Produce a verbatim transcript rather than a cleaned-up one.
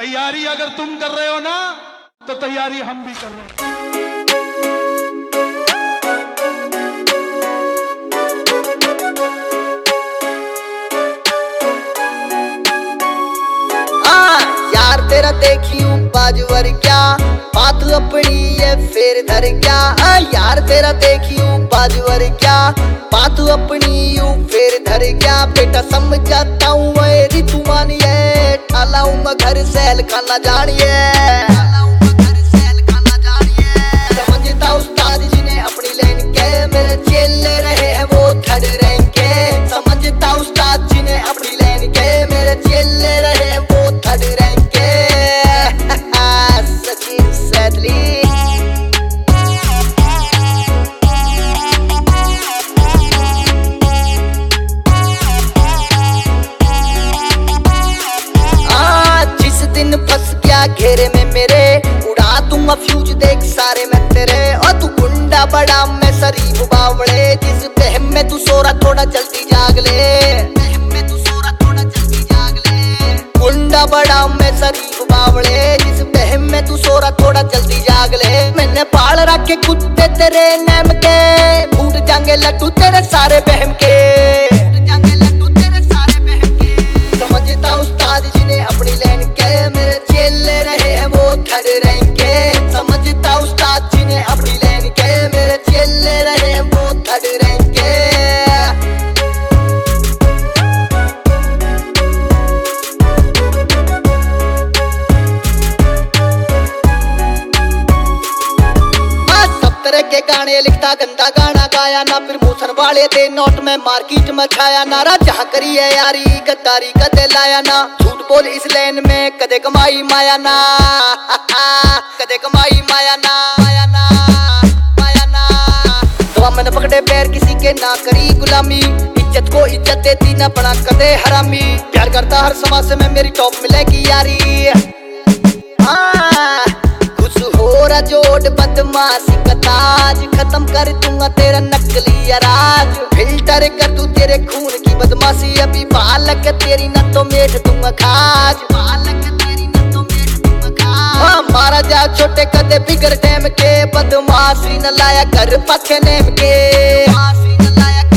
तैयारी अगर तुम कर रहे हो ना तो तैयारी हम भी कर रहे हैं। यार तेरा देखी हूँ बाजवर क्या बात अपनी ये फिर धर क्या। आ, यार तेरा देखी हूँ बाजवर क्या बात अपनी यू फिर धर क्या। बेटा समझाता हूँ मेरी तू मानिए ठाला हूँ मैं घर सहल खाना जानिए। समझता उस्ताद जी ने अपनी लाइन के मेरे चेले रहे हैं वो थड़ रैंक के। समझता उस्ताद जी ने अपनी लाइन के मेरे चेले रहे हैं वो थड़ रैंक के। सचिन सैदली जिस दिन फंस गया घेरे में मेरे उड़ा दूंगा फ्यूज देख सारे मैं तेरे। और तू गुंडा बड़ा मैं शरीफ बावड़े जिस बहम में तू सोरा थोड़ा जल्दी जाग ले। बहम में तू सोरा थोड़ा जल्दी जाग ले। गुंडा बड़ा मैं शरीफ बावड़े जिस बहम में तू सोरा थोड़ा जल्दी जाग ले। मैंने पाल रखे कुत्ते तेरे नाम के फूट जाएंगे लड्डू तेरे सारे बहम के। समझता उस्ताद जी ने अपनी लाइन के मेरे चेले रहे हैं वो थड़ रैंक के। समझता उस्ताद जी ने अपनी लाइन के मेरे चेले रहे हैं वो थड़ रैंक के। के गाने लिखता गंदा गाना गाया ना फिर मूसन वाले थे नोट में मार्केट में छाया ना। जहाँ करी है यारी गद्दारी कदे लाया ना। झूठ बोल इस लाइन में कदे कमाई माया ना। कदे कमाई माया ना माया ना माया ना। तो मैंने पकड़े पैर किसी के ना करी गुलामी इज्जत को इज्जत देती ना बना कदे हरामी। प्यार करता हर समाज से मैं मेरी टॉप मिलेगी यारी। हाँ हो रहा जोड़ बदमाशी का ताज खत्म कर दूंगा तेरा नकली राज। फिल्टर कर दूं तेरे खून की बदमाशी अभी बालक तेरी न तो मेट दूंगा खाज। बालक तेरी न तो मेट दूंगा खाज। मारा जा छोटे कदे बिगड़ डैम के बदमाशी न लाया कर पखे नेम के।